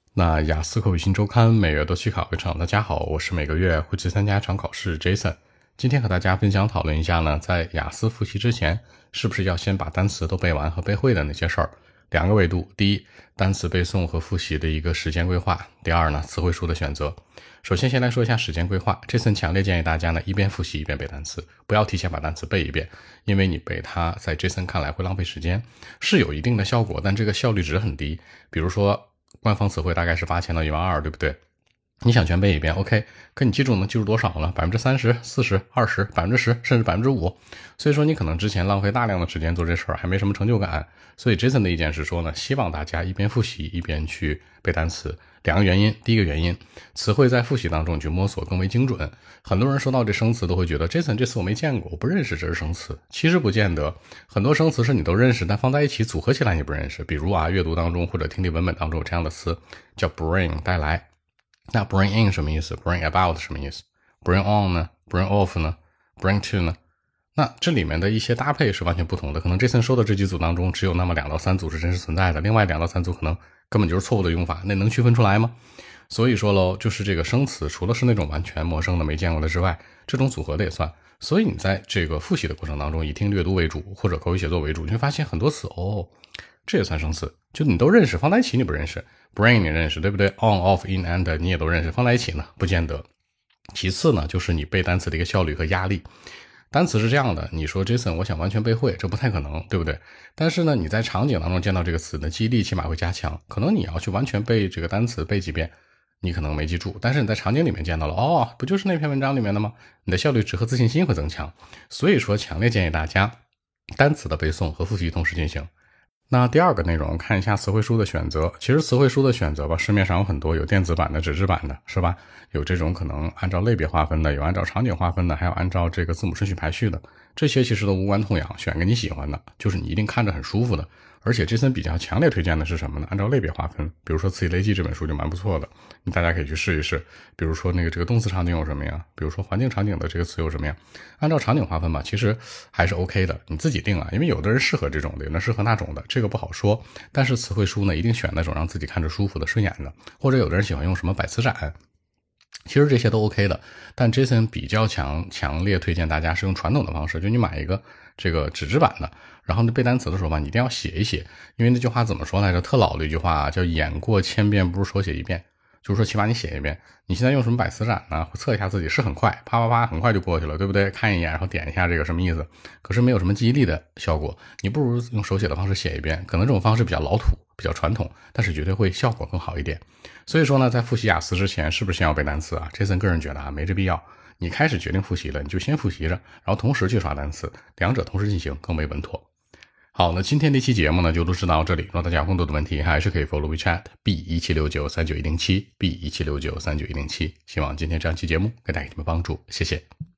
那雅思口语新周刊每月都去考一场。大家好，我是每个月会去参加一场考试 Jason。今天和大家分享讨论一下呢，在雅思复习之前，是不是要先把单词都背完和背会的那些事儿。两个维度，第一，单词背诵和复习的一个时间规划；第二呢，词汇数的选择。首先来说一下时间规划。Jason 强烈建议大家呢，一边复习一边背单词，不要提前把单词背一遍，因为你背它在 Jason 看来会浪费时间，是有一定的效果，但这个效率值很低。比如说官方词汇大概是8000到12000，对不对？你想全背一遍 OK， 可你记住能记住多少呢？ 30%、40%、20%、10%，甚至 5%。 所以说你可能之前浪费大量的时间做这事儿，还没什么成就感。所以 Jason 的意见是说呢，希望大家一边复习一边去背单词。两个原因，第一个原因，词汇在复习当中去摸索更为精准。很多人说到这生词都会觉得 Jason 这词我没见过，我不认识这是生词。其实不见得，很多生词是你都认识，但放在一起组合起来你不认识。比如阅读当中或者听力文本当中有这样的词叫 bring 带来。那 bring in 什么意思？ bring about 什么意思？ bring on 呢？ bring off 呢？ bring to 呢？那这里面的一些搭配是完全不同的，可能Jason说的这几组当中只有那么2到3组是真实存在的，另外2到3组可能根本就是错误的用法，那能区分出来吗？所以说咯，就是这个生词除了是那种完全陌生的没见过的之外，这种组合的也算。所以你在这个复习的过程当中，以听略读为主或者口语写作为主，你会发现很多词这也算生词，就你都认识，放在一起你不认识。 bring 你认识对不对？ on off in and 你也都认识，放在一起呢不见得。其次呢，就是你背单词的一个效率和压力。单词是这样的，你说 Jason 我想完全背会，这不太可能，对不对？但是呢，你在场景当中见到这个词呢，记忆力起码会加强。可能你要去完全背这个单词背几遍，你可能没记住，但是你在场景里面见到了，不就是那篇文章里面的吗？你的效率值和自信心会增强。所以说强烈建议大家单词的背诵和复习同时进行。那第二个内容，看一下词汇书的选择。其实词汇书的选择吧，市面上有很多，有电子版的、纸质版的，是吧？有这种可能按照类别划分的，有按照场景划分的，还有按照这个字母顺序排序的。这些其实都无关痛痒，选个你喜欢的，就是你一定看着很舒服的。而且Jason比较强烈推荐的是什么呢？按照类别划分，比如说词义类记这本书就蛮不错的，大家可以去试一试。比如说这个动词场景有什么呀？比如说环境场景的这个词有什么呀？按照场景划分吧，其实还是 OK 的，你自己定因为有的人适合这种的，有的人适合那种的，这个不好说。但是词汇书呢，一定选那种让自己看着舒服的、顺眼的，或者有的人喜欢用什么百词斩。其实这些都 OK 的，但 Jason 比较强烈推荐大家是用传统的方式，就你买一个这个纸质版的，然后背单词的时候吧，你一定要写一写。因为那句话怎么说来着？特老的一句话叫演过千遍不如手写一遍，就是说起码你写一遍。你现在用什么百词斩呢？测一下自己是很快，啪啪啪很快就过去了，对不对？看一眼然后点一下这个什么意思，可是没有什么记忆力的效果。你不如用手写的方式写一遍，可能这种方式比较老土比较传统，但是绝对会效果更好一点。所以说呢，在复习雅思之前是不是先要背单词？Jason 个人觉得没这必要。你开始决定复习了，你就先复习着，然后同时去刷单词，两者同时进行更为稳妥。好，那今天这期节目呢就录制到这里。如果大家有更多的问题，还是可以 follow WeChat B1769391171 B1769391171。希望今天这样期节目给大家有帮助，谢谢。